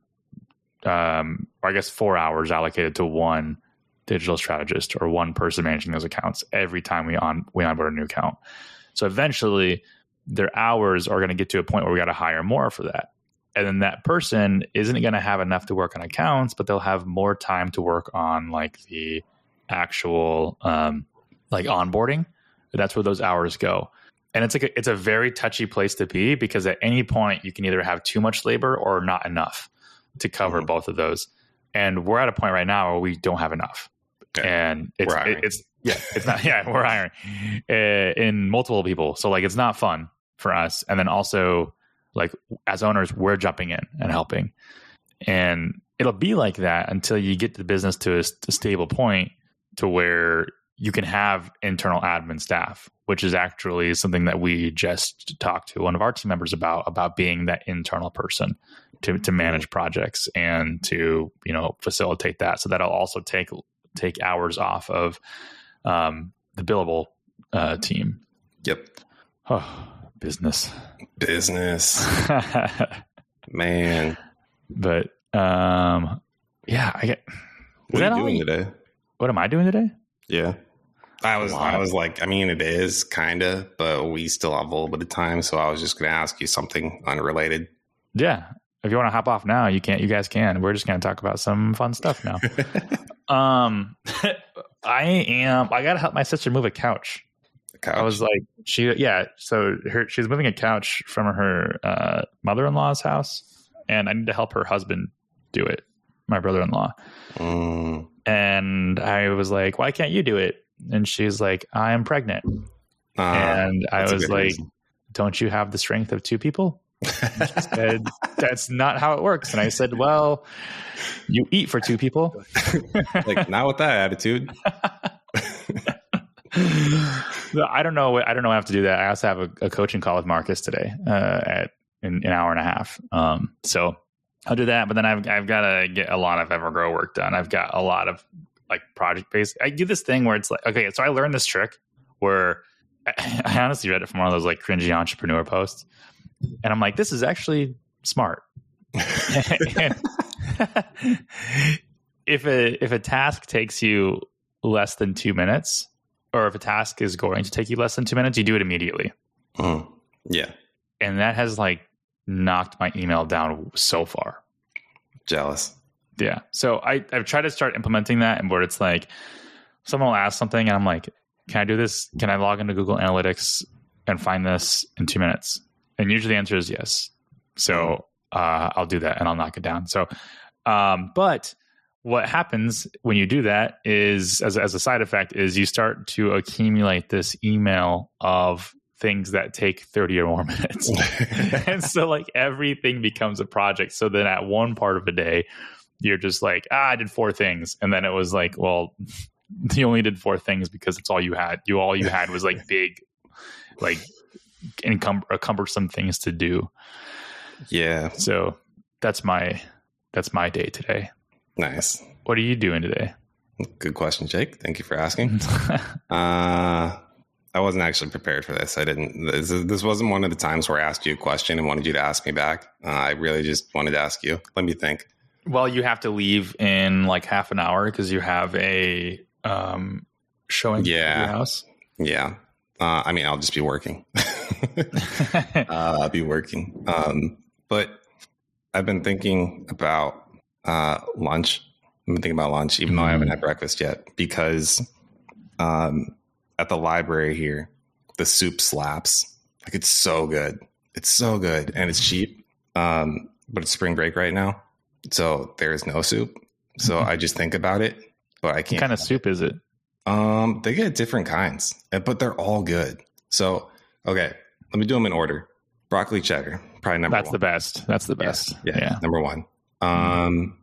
um, or I guess four hours allocated to one digital strategist or one person managing those accounts every time we on we onboard a new account. So eventually their hours are going to get to a point where we got to hire more for that. And then that person isn't going to have enough to work on accounts, but they'll have more time to work on like the actual um, like onboarding. That's where those hours go. And it's like a, it's a very touchy place to be because at any point you can either have too much labor or not enough to cover mm-hmm. both of those. And we're at a point right now where we don't have enough. Okay. And it's, it, it's, yeah, it's not, yeah, we're hiring uh, in multiple people. So like, it's not fun for us. And then also like as owners, we're jumping in and helping, and it'll be like that until you get the business to a, a stable point to where you can have internal admin staff, which is actually something that we just talked to one of our team members about, about being that internal person to, to manage projects and to, you know, facilitate that. So that'll also take, take hours off of um, the billable uh, team. Yep. Oh, business. Business. Man. But um, yeah, I get. What are you doing today? What am I doing today? Yeah. I was I was like, I mean, it is kind of, but we still have a little bit of time. So I was just going to ask you something unrelated. Yeah. If you want to hop off now, you can't. You guys can. We're just going to talk about some fun stuff now. um, I am. I got to help my sister move a couch. A couch. I was like, she, yeah. So her, she's moving a couch from her uh, mother-in-law's house, and I need to help her husband do it. My brother-in-law. Mm. And I was like, why can't you do it? And she's like, I'm pregnant. Uh, and I was like, reason. Don't you have the strength of two people? And she said, that's not how it works. And I said, well, you eat for two people. Like, not with that attitude. I don't know. I don't know. I have to do that. I also have a, a coaching call with Marcus today uh, at in an hour and a half. Um, so I'll do that. But then I've I've got to get a lot of Evergrow work done. I've got a lot of like project based. I do this thing where it's like, okay, so I learned this trick where I, I honestly read it from one of those like cringy entrepreneur posts, and I'm like, this is actually smart. And if a if a task takes you less than two minutes. Or if a task is going to take you less than two minutes, you do it immediately. Mm, yeah. And that has like knocked my email down so far. Jealous. Yeah. So I, I've tried to start implementing that, and where it's like someone will ask something and I'm like, can I do this? Can I log into Google Analytics and find this in two minutes? And usually the answer is yes. So uh, I'll do that and I'll knock it down. So, um, but what happens when you do that is, as, as a side effect, is you start to accumulate this email of things that take thirty or more minutes. And so like everything becomes a project. So then at one part of a day, you're just like, ah, I did four things. And then it was like, well, you only did four things because it's all you had. You all you had was like big, like encum- cumbersome things to do. Yeah. So that's my that's my day today. Nice. What are you doing today? Good question, Jake. Thank you for asking. uh, I wasn't actually prepared for this. I didn't. This, this wasn't one of the times where I asked you a question and wanted you to ask me back. Uh, I really just wanted to ask you. Let me think. Well, you have to leave in like half an hour because you have a um, showing yeah. at your house. Yeah. Uh, I mean, I'll just be working. uh, I'll be working. Um, but I've been thinking about uh, lunch. I've been thinking about lunch, even mm-hmm. though I haven't had breakfast yet, because um, at the library here, the soup slaps. Like, it's so good. It's so good. And it's cheap. Um, but it's spring break right now. So there is no soup. So mm-hmm. I just think about it, but I can't. What kind of soup it. is it? Um, they get different kinds, but they're all good. So, okay, let me do them in order. Broccoli cheddar, probably number That's one. the best. That's the best. Yeah, yeah, yeah. number one. Um,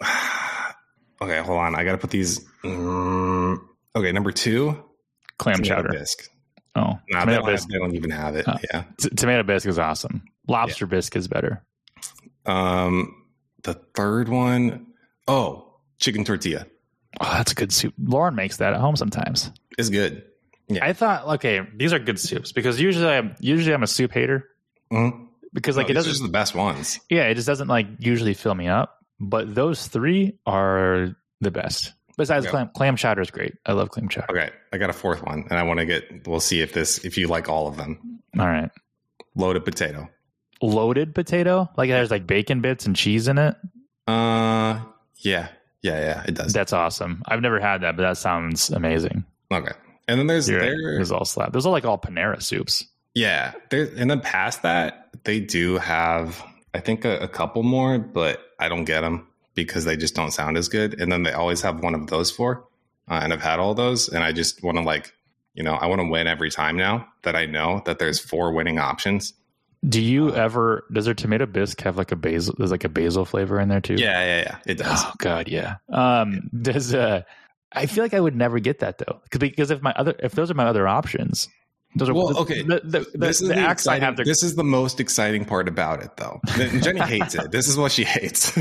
okay, hold on. I got to put these. Um, okay, number two, clam chowder. Bisque. Oh, nah, tomato they, bisque. They don't even have it. Uh, yeah, t- tomato bisque is awesome. Lobster yeah. bisque is better. Um, the third one, oh, chicken tortilla. Oh, that's a good soup. Lauren makes that at home sometimes. It's good. Yeah, I thought, okay, these are good soups because usually I'm usually I'm a soup hater mm-hmm. because like no, it doesn't. These are the best ones. Yeah, it just doesn't like usually fill me up. But those three are the best. Besides, okay. clam, clam chowder is great. I love clam chowder. Okay, I got a fourth one, and I want to get. We'll see if this if you like all of them. All right, loaded potato. Loaded potato, like there's like bacon bits and cheese in it. Uh, yeah, yeah, yeah. It does. That's awesome. I've never had that, but that sounds amazing. Okay, and then there's You're there. Right. There's all slab. Those are like all Panera soups. Yeah, there. And then past that, they do have, I think, a, a couple more, but I don't get them because they just don't sound as good. And then they always have one of those four, uh, and I've had all those, and I just want to like, you know, I want to win every time now that I know that there's four winning options. Do you uh, ever, does their tomato bisque have like a basil, there's like a basil flavor in there too? Yeah, yeah, yeah. It does. Oh God, yeah. Um, yeah. Does, uh, I feel like I would never get that though. Because if my other, if those are my other options, those are, well, okay. The, the, the, this, the, is the the acts I have this is the most exciting part about it though. Jenny hates it. This is what she hates.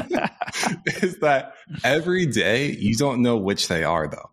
Is that every day you don't know which they are though.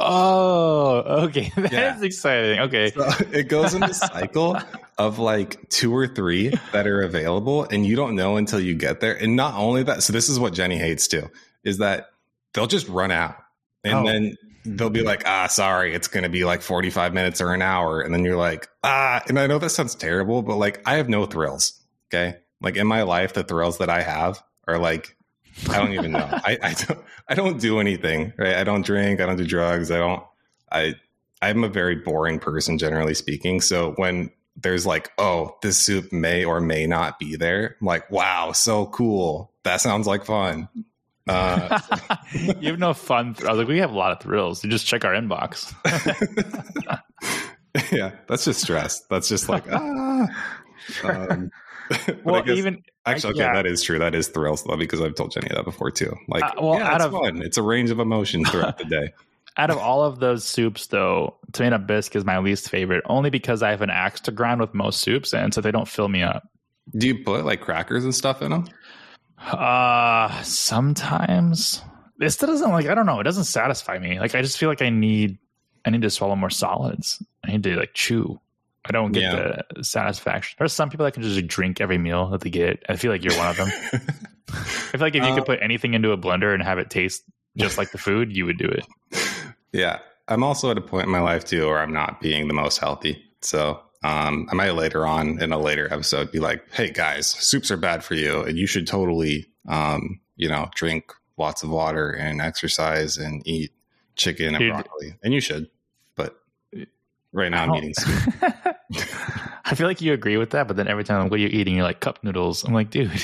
Oh, okay. That yeah. is exciting. Okay. So it goes in a cycle of like two or three that are available and you don't know until you get there. And not only that, so this is what Jenny hates too, is that they'll just run out and oh. then they'll be like, ah, sorry, it's going to be like forty-five minutes or an hour. And then you're like, ah, and I know that sounds terrible, but like I have no thrills. Okay. Like in my life, the thrills that I have are like, I don't even know. I, I don't I don't do anything, right? I don't drink. I don't do drugs. I don't I I'm a very boring person, generally speaking. So when there's like, oh, this soup may or may not be there, I'm like, wow, so cool. That sounds like fun. Uh, you have no fun. I was like, we have a lot of thrills. You just check our inbox. Yeah, that's just stress. That's just like ah. Um, well, guess, even actually, okay, yeah. that is true. That is thrills though, because I've told Jenny that before too. Like, uh, well, yeah, out it's of fun. It's a range of emotions throughout the day. Out of all of those soups, though, tomato bisque is my least favorite, only because I have an axe to grind with most soups, and so they don't fill me up. Do you put like crackers and stuff in them? Uh, sometimes. This doesn't like, I don't know. It doesn't satisfy me. Like, I just feel like I need, I need to swallow more solids. I need to like chew. I don't get yeah. the satisfaction. There's some people that can just drink every meal that they get. I feel like you're one of them. I feel like if you uh, could put anything into a blender and have it taste just like the food, you would do it. Yeah. I'm also at a point in my life too where I'm not being the most healthy. So um, I might later on in a later episode be like, hey guys, soups are bad for you. And you should totally, um, you know, drink lots of water and exercise and eat chicken and Dude. broccoli. And you should. But right now I'm eating soup. I feel like you agree with that. But then every time, what are you eating? You're like cup noodles. I'm like, dude.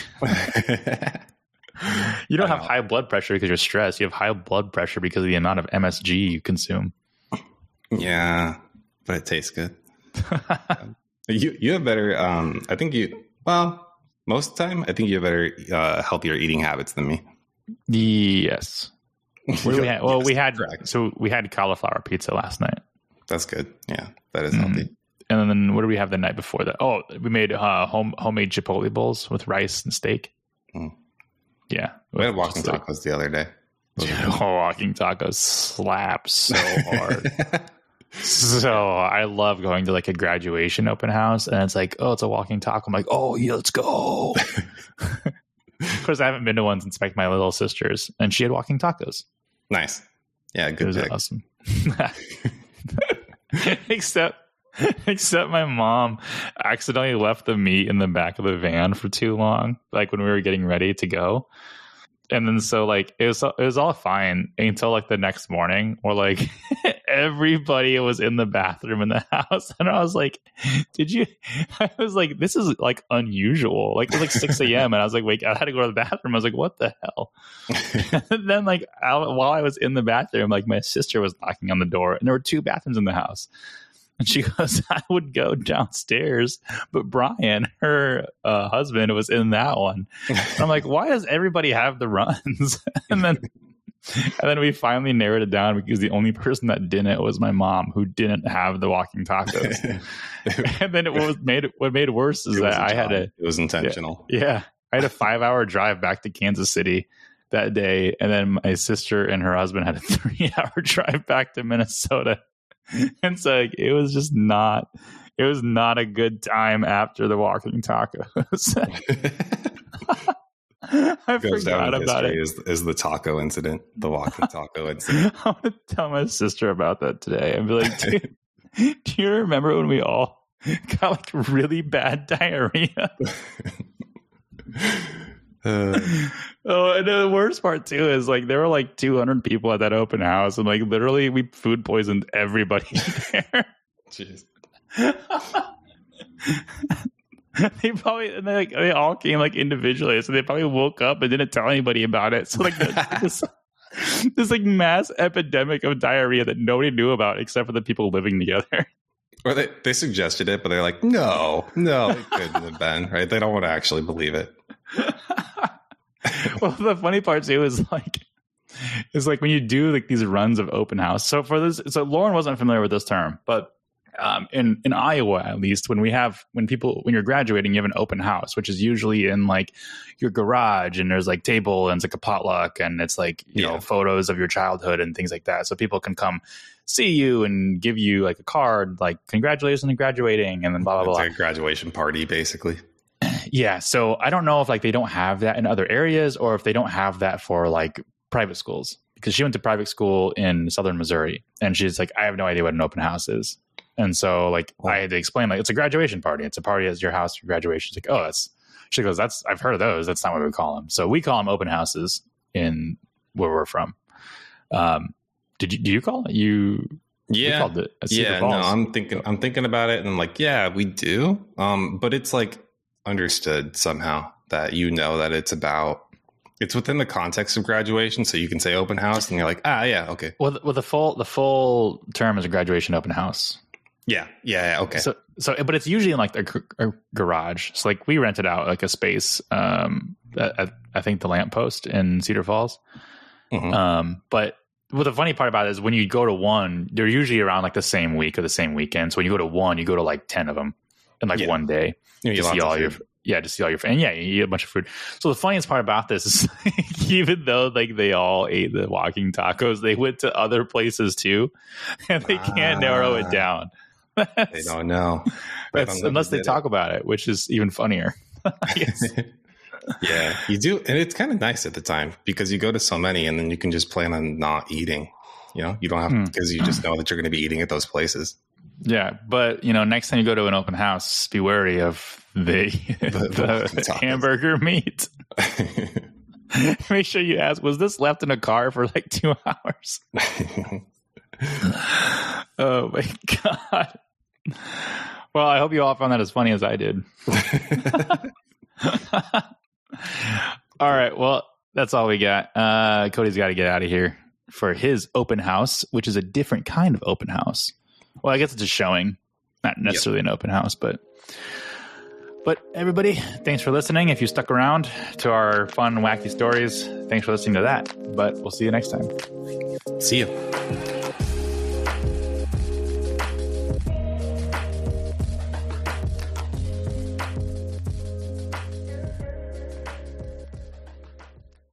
You don't have high blood pressure because you're stressed. You have high blood pressure because of the amount of M S G you consume. Yeah, but it tastes good. you you have better. Um, I think you. Well, most of the time, I think you have better, uh, healthier eating habits than me. Yes. What do we had? Well, yes, we had correct. so we had cauliflower pizza last night. That's good. Yeah, that is mm-hmm. healthy. And then what did we have the night before that? Oh, we made uh, home homemade Chipotle bowls with rice and steak. Mm. Yeah. We had walking tacos like, the other day. Dude, walking tacos slap so hard. So I love going to like a graduation open house and it's like, oh, it's a walking taco. I'm like, oh yeah, let's go. Of course, I haven't been to one since like my little sister's and she had walking tacos. Nice. Yeah, good. It was pick. Awesome. Except Except my mom accidentally left the meat in the back of the van for too long, like when we were getting ready to go. And then so like it was it was all fine until like the next morning where like everybody was in the bathroom in the house. And I was like, did you I was like, this is like unusual. Like it was like six a.m. and I was like, wait, I had to go to the bathroom. I was like, what the hell? And then like I, while I was in the bathroom, like my sister was knocking on the door and there were two bathrooms in the house. And she goes, I would go downstairs, but Brian, her uh, husband, was in that one. And I'm like, why does everybody have the runs? And then, and then we finally narrowed it down because the only person that didn't was my mom, who didn't have the walking tacos. And then it was made what made it worse is it that I had a it was intentional. Yeah, yeah, I had a five hour drive back to Kansas City that day, and then my sister and her husband had a three hour drive back to Minnesota. And so like, it was just not, it was not a good time after the walking tacos. I Goes forgot about it. Is, is the taco incident, the walking taco incident. I'm going to tell my sister about that today and be like, dude, do you remember when we all got like really bad diarrhea? Uh, oh, and the worst part too is like there were like two hundred people at that open house, and like literally we food poisoned everybody there. Jeez. They probably and they like they all came like individually, so they probably woke up and didn't tell anybody about it. So like this, this like mass epidemic of diarrhea that nobody knew about except for the people living together. Or they they suggested it, but they're like, no, no, it couldn't have been, right? They don't want to actually believe it. Well, the funny part too is like is like when you do like these runs of open house. So for this, so Lauren wasn't familiar with this term, but um, in in Iowa at least, when we have when people when you're graduating, you have an open house, which is usually in like your garage, and there's like table and it's like a potluck, and it's like you yeah. know photos of your childhood and things like that, so people can come see you and give you like a card, like congratulations on graduating, and then blah blah blah. It's like a graduation party, basically. Yeah, so I don't know if like they don't have that in other areas or if they don't have that for like private schools, because she went to private school in Southern Missouri and she's like, I have no idea what an open house is. And so like oh. I had to explain like it's a graduation party. It's a party at your house for graduation. She's like, oh, that's she goes, that's I've heard of those. That's not what we call them. So we call them open houses in where we're from. Um, did you do you call it you? Yeah, called it yeah. No, I'm thinking I'm thinking about it and I'm like, yeah, we do. Um, but it's like understood somehow that you know that it's about it's within the context of graduation, so you can say open house and you're like, ah yeah, okay. Well, well the full the full term is a graduation open house. Yeah, yeah, yeah, okay. So, so, but it's usually in like a, g- a garage. So, like, we rented out like a space. Um, at, at, I think the Lamppost in Cedar Falls. Mhm. Um, but what the funny part about it is when you go to one, they're usually around like the same week or the same weekend. So when you go to one, you go to like ten of them in like Yeah. one day You to eat lots see of all your. food. Yeah, to see all your and yeah, you eat a bunch of food. So the funniest part about this is like, even though like they all ate the walking tacos, they went to other places too, and they can't narrow it Ah. down. They don't know. They That's, don't know unless who they did talk about it, which is even funnier. I guess. it. Yeah, you do, and it's kind of nice at the time because you go to so many, and then you can just plan on not eating. You know, you don't have Hmm. because you just know that you're going to be eating at those places. Yeah, but you know, next time you go to an open house, be wary of the The- the the, tacos. hamburger meat. Make sure you ask, was this left in a car for like two hours? Oh my god. Well, I hope you all found that as funny as I did. All right, well, that's all we got. Uh, Cody's got to get out of here for his open house, which is a different kind of open house. Well, I guess it's a showing, not necessarily an open house, but but everybody, thanks for listening. If you stuck around to our fun, wacky stories, thanks for listening to that. But we'll see you next time. See you.